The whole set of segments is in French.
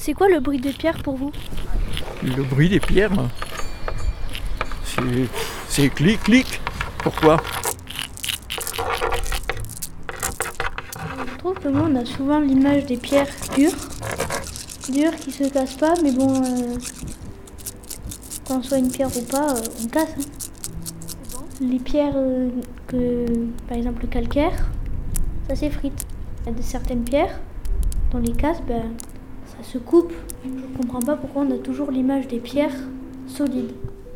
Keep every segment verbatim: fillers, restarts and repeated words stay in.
C'est quoi le bruit des pierres pour vous? Le bruit des pierres, c'est, c'est clic, clic. Pourquoi? Je trouve que moi, on a souvent l'image des pierres dures, dures qui se cassent pas, mais bon, euh, qu'on soit une pierre ou pas, euh, on casse. Hein. Les pierres, euh, que, par exemple le calcaire, ça s'effrite. Il y a de certaines pierres, dans les casses, ben, ça se coupe. Je ne comprends pas pourquoi on a toujours l'image des pierres solides.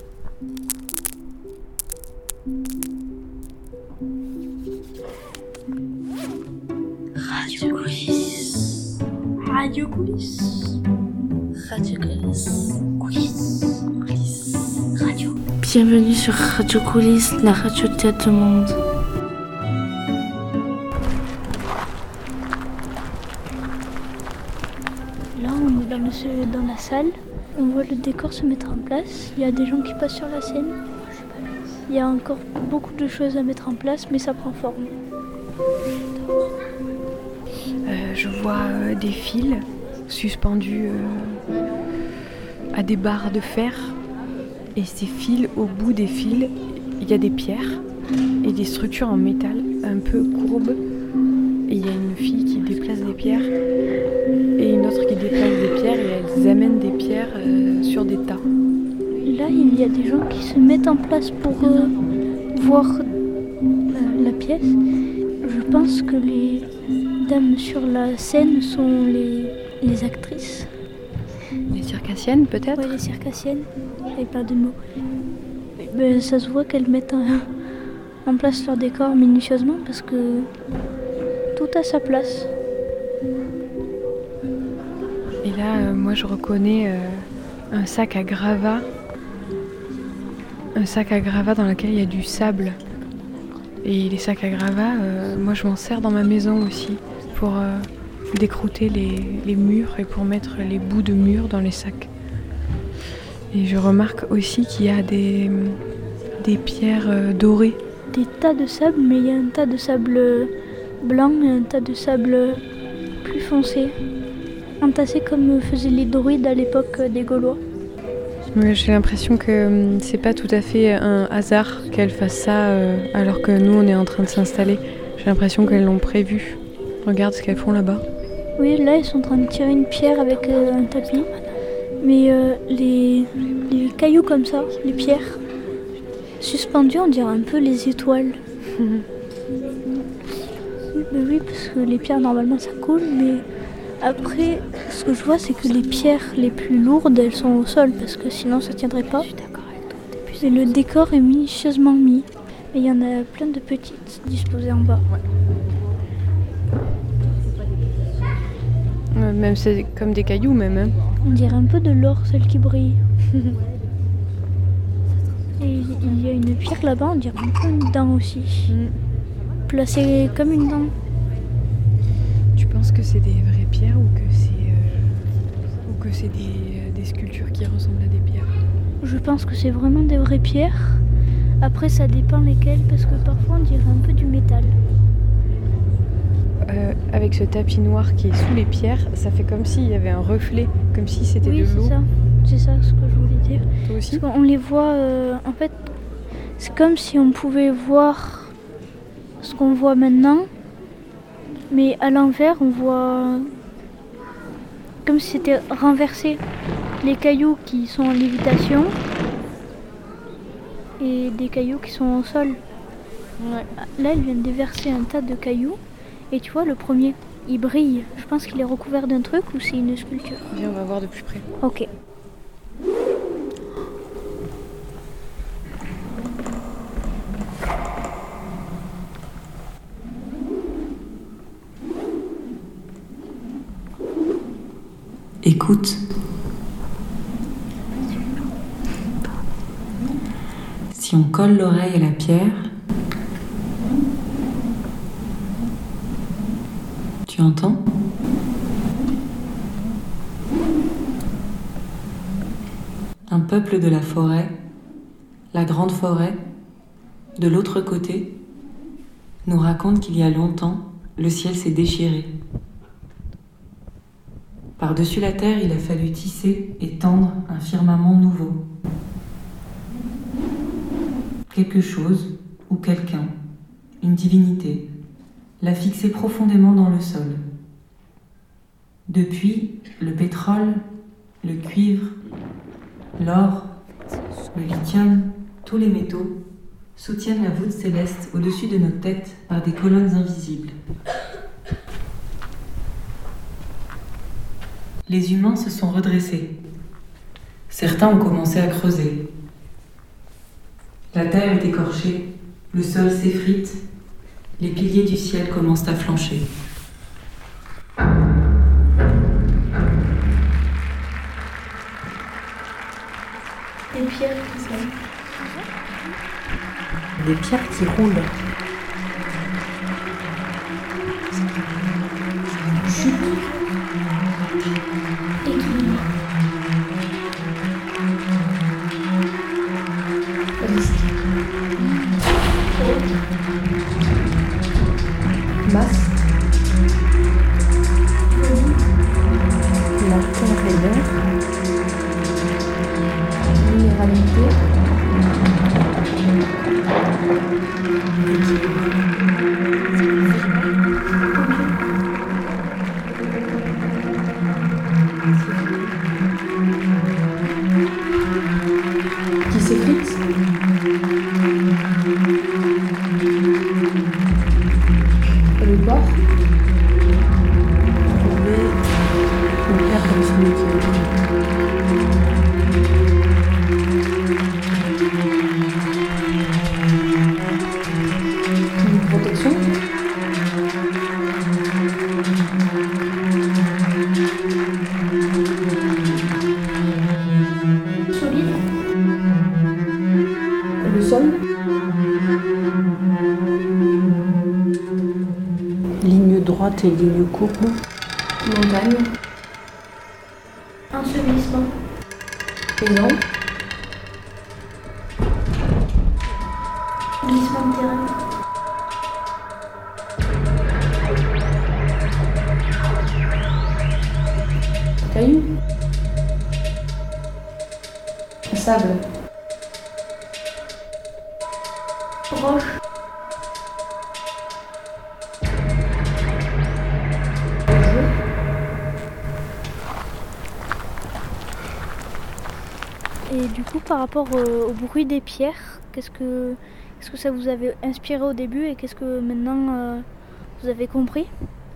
Radio Coulisses. Radio Coulisses. Radio Coulisses. Coulisses. Coulisses. Radio. Bienvenue sur Radio Coulisses, la radio de Théâtre du Monde. Là, on est dans, le, dans la salle. On voit le décor se mettre en place. Il y a des gens qui passent sur la scène. Il y a encore beaucoup de choses à mettre en place, mais ça prend forme. Euh, je vois euh, des fils suspendus euh, à des barres de fer. Et ces fils, au bout des fils, il y a des pierres et des structures en métal un peu courbes. Et il y a une fille qui déplace des pierres et une autre qui déplace des pierres et elles amènent des pierres euh, sur des tas. Là, il y a des gens qui se mettent en place pour euh, voir la, la pièce. Je pense que les dames sur la scène sont les, les actrices. Les circassiennes peut-être? Oui, les circassiennes. Et pas de mots. Ben, ça se voit qu'elles mettent en, en place leur décor minutieusement parce que tout a sa place. Et là, euh, moi je reconnais euh, un sac à gravats. Un sac à gravats dans lequel il y a du sable. Et les sacs à gravats, euh, moi je m'en sers dans ma maison aussi pour euh, décrouter les, les murs et pour mettre les bouts de murs dans les sacs. Et je remarque aussi qu'il y a des, des pierres euh, dorées. Des tas de sable, mais il y a un tas de sable blanc et un tas de sable plus foncé. Entassés comme faisaient les druides à l'époque des Gaulois. Ouais, j'ai l'impression que hum, c'est pas tout à fait un hasard qu'elles fassent ça euh, alors que nous on est en train de s'installer. J'ai l'impression qu'elles l'ont prévu. Regarde ce qu'elles font là-bas. Oui, là ils sont en train de tirer une pierre avec euh, un tapis. Mais euh, les, les cailloux comme ça, les pierres suspendues, on dirait un peu les étoiles. Mmh. Mais oui, parce que les pierres normalement ça coule, mais après, ce que je vois, c'est que les pierres les plus lourdes, elles sont au sol, parce que sinon ça tiendrait pas. Je suis d'accord avec toi. Et le décor est minutieusement mis. Et il y en a plein de petites disposées en bas. Ouais. Même c'est comme des cailloux même. Hein. On dirait un peu de l'or, celle qui brille. Et il y a une pierre là-bas, on dirait un peu une dent aussi. Mm. Placée comme une dent. Tu penses que c'est des vraies pierres ou que c'est, euh, ou que c'est des, euh, des sculptures qui ressemblent à des pierres? Je pense que c'est vraiment des vraies pierres. Après, ça dépend lesquelles, parce que parfois on dirait un peu du métal. Euh, avec ce tapis noir qui est sous les pierres, ça fait comme s'il y avait un reflet, comme si c'était oui, de l'eau. Oui, c'est ça. C'est ça ce que je voulais dire. Toi aussi? Parce qu'on les voit, euh, en fait, c'est comme si on pouvait voir ce qu'on voit maintenant, mais à l'envers, on voit comme si c'était renversé. Les cailloux qui sont en lévitation et des cailloux qui sont au sol. Ouais. Là, il vient de déverser un tas de cailloux. Et tu vois, le premier, il brille. Je pense qu'il est recouvert d'un truc ou c'est une sculpture. Viens, on va voir de plus près. Ok. Écoute. Si on colle l'oreille à la pierre, tu entends? Un peuple de la forêt, la grande forêt, de l'autre côté, nous raconte qu'il y a longtemps, le ciel s'est déchiré. Par-dessus la terre, il a fallu tisser et tendre un firmament nouveau. Quelque chose ou quelqu'un, une divinité, l'a fixé profondément dans le sol. Depuis, le pétrole, le cuivre, l'or, le lithium, tous les métaux soutiennent la voûte céleste au-dessus de nos têtes par des colonnes invisibles. Les humains se sont redressés. Certains ont commencé à creuser. La terre est écorchée, le sol s'effrite, les piliers du ciel commencent à flancher. Des pierres qui sont... Des pierres qui roulent. Chute. Équilibre. Risque. Masse. La terre est l'air. Minéralité. Qui s'effrite. Le corps. On perd comme son équilibre. Une protection. Solide. Le sol. Ligne droite et ligne courbe. Montagne. Ensevelissement. Exemple. Glissement de terrain. Caillou. Sable. Roche. Et du coup, par rapport au, au bruit des pierres, qu'est-ce que, qu'est-ce que ça vous avait inspiré au début et qu'est-ce que maintenant euh, vous avez compris?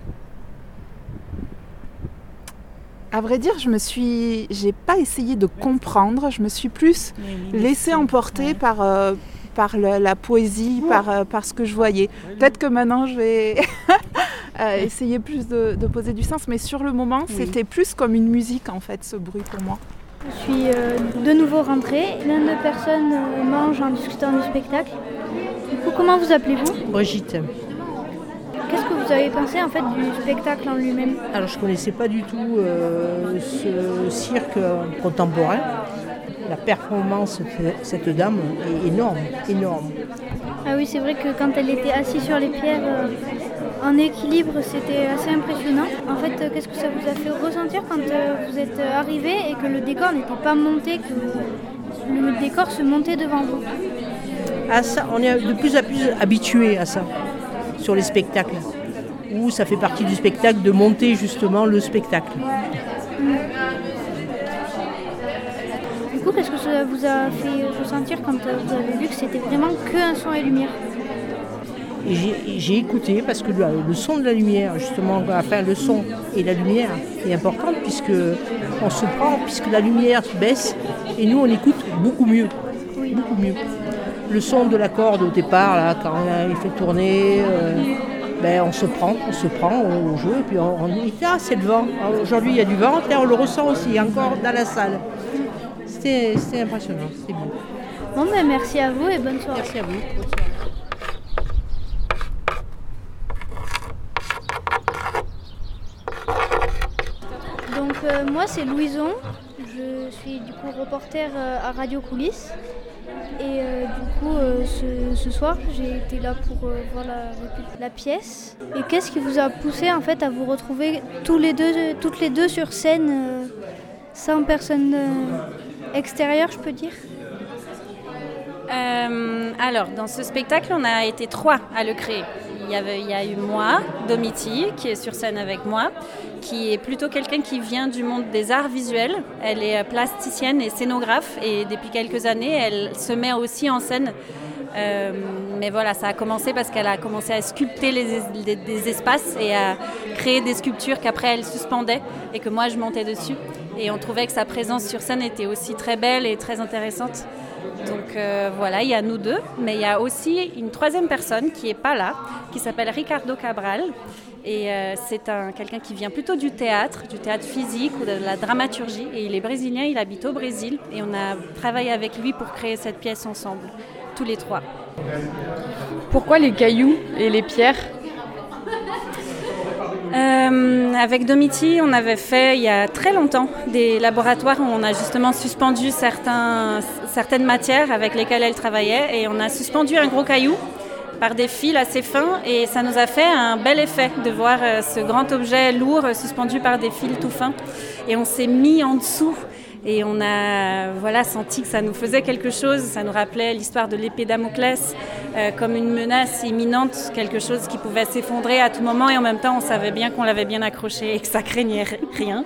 À vrai dire, je me suis, j'ai pas essayé de comprendre, je me suis plus laissée emporter par, euh, par le- la poésie, par, euh, par ce que je voyais. Peut-être que maintenant je vais euh, essayer plus de, de poser du sens, mais sur le moment, c'était plus comme une musique en fait, ce bruit pour moi. Je suis euh, de nouveau rentrée. L'un de personnes euh, mange en discutant du spectacle. Du coup, comment vous appelez-vous? Brigitte. Qu'est-ce que vous avez pensé en fait du spectacle en lui-même? Alors je connaissais pas du tout euh, ce cirque contemporain. La performance de cette dame est énorme, énorme. Ah oui, c'est vrai que quand elle était assise sur les pierres euh, en équilibre, c'était assez impressionnant. En fait, euh, qu'est-ce que ça vous a fait ressentir quand euh, vous êtes arrivé et que le décor n'était pas monté, que le décor se montait devant vous? À ça, on est de plus en plus habitué à ça sur les spectacles, où ça fait partie du spectacle de monter justement le spectacle. Du coup, qu'est-ce que ça vous a fait ressentir quand euh, vous avez vu que c'était vraiment que un son et lumière? Et j'ai, j'ai écouté parce que le, le son de la lumière, justement, enfin le son et la lumière est important puisque on se prend, puisque la lumière baisse et nous on écoute beaucoup mieux, beaucoup mieux. Le son de la corde au départ, là, quand il fait tourner, euh, ben, on se prend, on se prend au jeu et puis on, on dit ah c'est le vent. Alors, aujourd'hui il y a du vent, là, on le ressent aussi encore dans la salle. C'était, c'était impressionnant, c'était beau. Bon, ben merci à vous et bonne soirée. Merci à vous. Donc euh, moi c'est Louison, je suis du coup reporter euh, à Radio Coulisses Et euh, du coup, euh, ce, ce soir, j'ai été là pour euh, voir la, la pièce. Et qu'est-ce qui vous a poussé en fait à vous retrouver tous les deux, toutes les deux sur scène, euh, sans personne euh, extérieure, je peux dire? Euh, alors, dans ce spectacle, on a été trois à le créer. Il y, avait, il y a eu moi, Domiti, qui est sur scène avec moi, qui est plutôt quelqu'un qui vient du monde des arts visuels. Elle est plasticienne et scénographe et depuis quelques années, elle se met aussi en scène. Euh, mais voilà, ça a commencé parce qu'elle a commencé à sculpter les, les, des espaces et à créer des sculptures qu'après elle suspendait et que moi je montais dessus. Et on trouvait que sa présence sur scène était aussi très belle et très intéressante. Donc euh, voilà, il y a nous deux, mais il y a aussi une troisième personne qui n'est pas là, qui s'appelle Ricardo Cabral. Et euh, c'est un, quelqu'un qui vient plutôt du théâtre, du théâtre physique ou de la dramaturgie. Et il est brésilien, il habite au Brésil. Et on a travaillé avec lui pour créer cette pièce ensemble, tous les trois. Pourquoi les cailloux et les pierres ? Euh, avec Domiti, on avait fait il y a très longtemps des laboratoires où on a justement suspendu certains, certaines matières avec lesquelles elle travaillait et on a suspendu un gros caillou par des fils assez fins et ça nous a fait un bel effet de voir ce grand objet lourd suspendu par des fils tout fins et on s'est mis en dessous. Et on a voilà, senti que ça nous faisait quelque chose, ça nous rappelait l'histoire de l'épée Damoclès euh, comme une menace imminente, quelque chose qui pouvait s'effondrer à tout moment et en même temps on savait bien qu'on l'avait bien accroché et que ça craignait rien.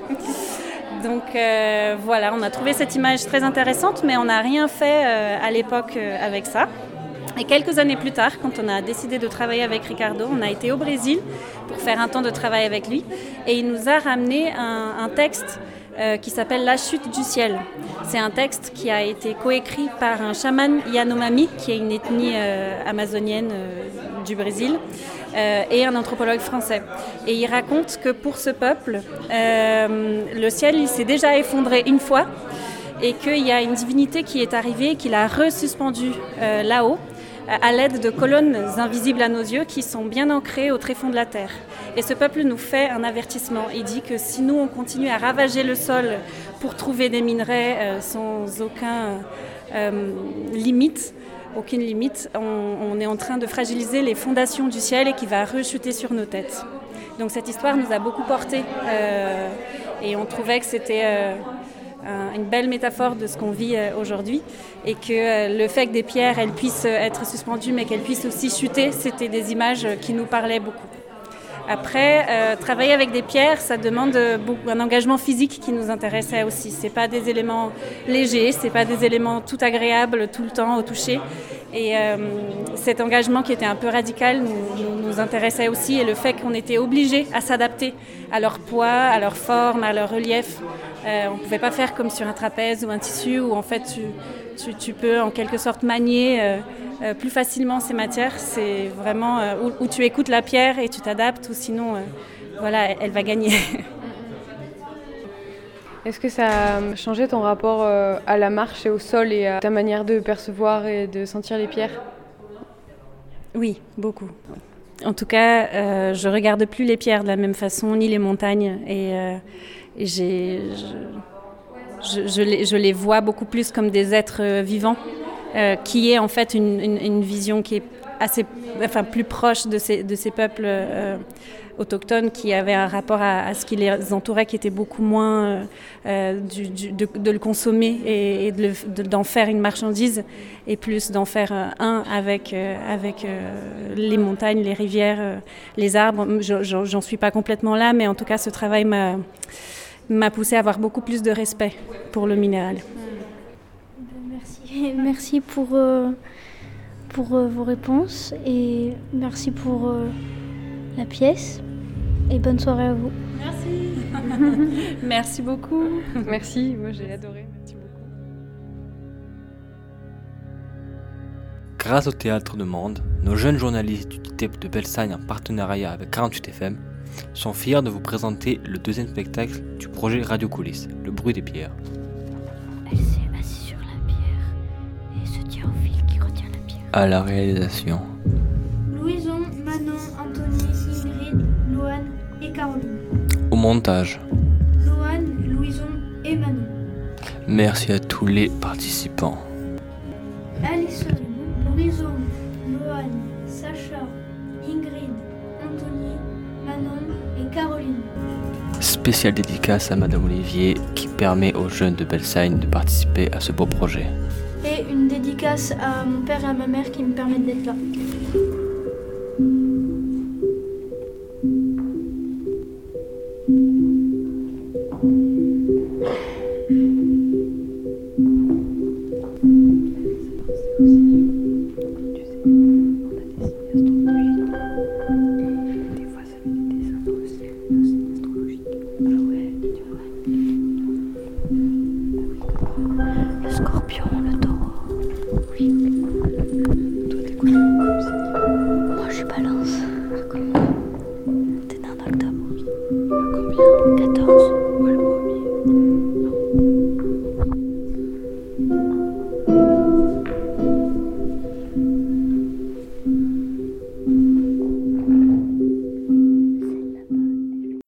Donc euh, voilà, on a trouvé cette image très intéressante mais on n'a rien fait euh, à l'époque euh, avec ça. Et quelques années plus tard, quand on a décidé de travailler avec Ricardo, on a été au Brésil pour faire un temps de travail avec lui et il nous a ramené un, un texte Euh, qui s'appelle La chute du ciel. C'est un texte qui a été coécrit par un chaman Yanomami, qui est une ethnie euh, amazonienne euh, du Brésil, euh, et un anthropologue français. Et il raconte que pour ce peuple, euh, le ciel il s'est déjà effondré une fois et qu'il y a une divinité qui est arrivée et qui l'a resuspendu euh, là-haut à l'aide de colonnes invisibles à nos yeux qui sont bien ancrées au tréfonds de la terre. Et ce peuple nous fait un avertissement. Il dit que si nous, on continue à ravager le sol pour trouver des minerais euh, sans aucun euh, limite, aucune limite, on, on est en train de fragiliser les fondations du ciel et qui va rechuter sur nos têtes. Donc cette histoire nous a beaucoup portés euh, et on trouvait que c'était euh, un, une belle métaphore de ce qu'on vit euh, aujourd'hui et que euh, le fait que des pierres elles puissent être suspendues mais qu'elles puissent aussi chuter, c'était des images qui nous parlaient beaucoup. Après, euh, travailler avec des pierres, ça demande beaucoup, un engagement physique qui nous intéressait aussi. C'est pas des éléments légers, c'est pas des éléments tout agréables tout le temps au toucher. Et euh, cet engagement qui était un peu radical nous, nous, nous intéressait aussi et le fait qu'on était obligés à s'adapter à leur poids, à leur forme, à leur relief. Euh, on ne pouvait pas faire comme sur un trapèze ou un tissu où en fait tu, tu, tu peux en quelque sorte manier euh, euh, plus facilement ces matières. C'est vraiment euh, où, où tu écoutes la pierre et tu t'adaptes ou sinon euh, voilà, elle, elle va gagner. Est-ce que ça a changé ton rapport euh, à la marche et au sol et à ta manière de percevoir et de sentir les pierres ? Oui, beaucoup. En tout cas, euh, je ne regarde plus les pierres de la même façon, ni les montagnes. Et, euh, et j'ai, je, je, je, les, je les vois beaucoup plus comme des êtres vivants, euh, qui est en fait une, une, une vision qui est assez, enfin, plus proche de ces, de ces peuples euh, autochtones qui avaient un rapport à, à ce qui les entourait, qui était beaucoup moins euh, du, du, de, de le consommer et, et de le, de, d'en faire une marchandise, et plus d'en faire euh, un avec, euh, avec euh, les montagnes, les rivières, euh, les arbres. Je, je, j'en suis pas complètement là, mais en tout cas, ce travail m'a, m'a poussé à avoir beaucoup plus de respect pour le minéral. Merci, merci pour, euh, pour euh, vos réponses et merci pour euh, la pièce. Et bonne soirée à vous. Merci. Merci beaucoup. Merci, moi j'ai adoré. Merci beaucoup. Grâce au Théâtre de Mende, nos jeunes journalistes du T E P de Belsagne en partenariat avec quarante-huit F M sont fiers de vous présenter le deuxième spectacle du projet Radio Coulisses, Le bruit des pierres. Elle s'est assise sur la pierre et se tient au fil qui retient la pierre. À la réalisation, Louison, Manon, Anthony, Ingrid, Loane et Caroline. au montage, Loane, Louison et Manon. merci à tous les participants. Alison, Horizon, Johan, Sacha, Ingrid, Anthony, Manon et Caroline. Spéciale dédicace à Madame Olivier qui permet aux jeunes de Belsagne de participer à ce beau projet. Et une dédicace à mon père et à ma mère qui me permettent d'être là. Le scorpion, le taureau. Oui. Toi, t'es quoi? Moi, je suis balance. T'es un octobre. Combien? quatorze.